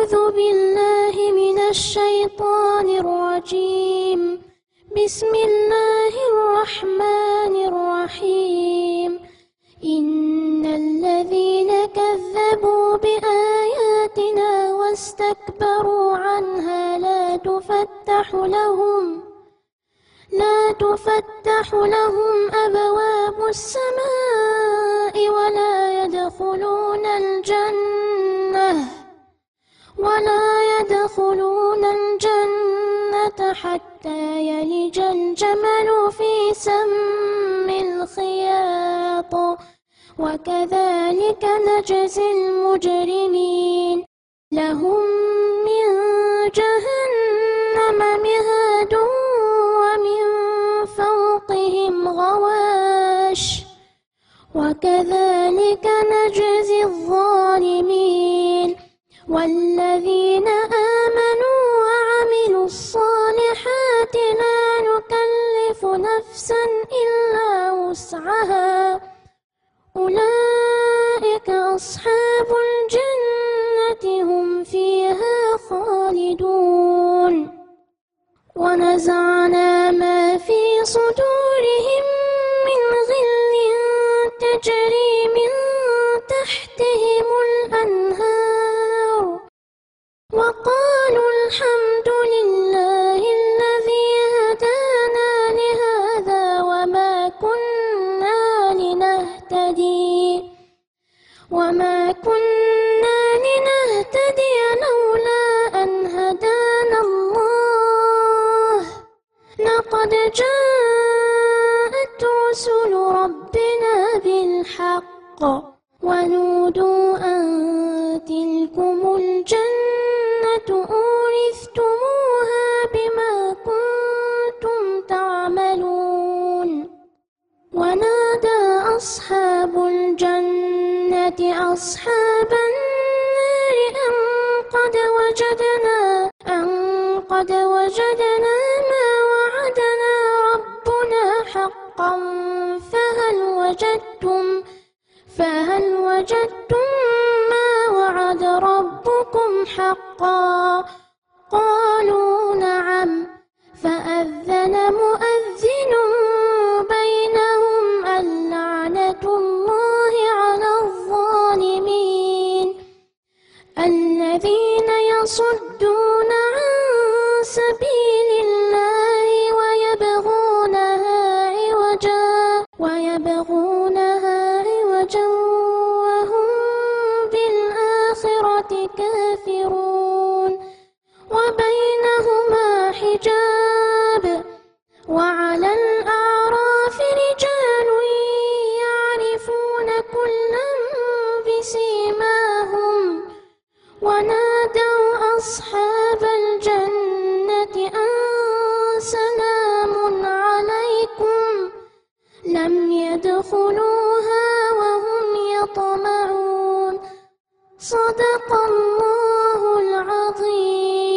أعوذ بالله من الشيطان الرجيم. بسم الله الرحمن الرحيم. إن الذين كذبوا بآياتنا واستكبروا عنها لا تفتح لهم أبواب السماء ولا يدخلون الجنة حتى يلج الجمل في سم الخياط وكذلك نجزي المجرمين. لهم من جهنم مهاد ومن فوقهم غواش وكذلك نجزي الظالمين. والذين آمنوا وعملوا الصالحات لا نكلف نفسا إلا وسعها أولئك أصحاب الجنة هم فيها خالدون. ونزعنا ما في صدورهم من غل تجري من تحتهم الأنهار وقالوا الحمد لله الذي هدانا لهذا وما كنا لنهتدي لولا أن هدانا الله. لقد جاءت رسل ربنا بالحق ونودوا أن تلكم الجنة أورثتموها بما كنتم تعملون. ونادى أصحاب الجنة أصحاب النار أن قد وجدنا ما وعدنا ربنا حقا فهل وجدتم ما وعد ربكم حقا؟ قالوا نعم. فأذن مؤذن بينهم اللعنة الله على الظالمين. الذين يصدون عن سبيل الله ويبغونها عوجا وهم بالآخرة كافرون. وبينهما حجاب. وعلى الأعراف رجال يعرفون كلا بسيماهم ونادوا أصحاب الجنة أن سلام عليكم لم يدخلوها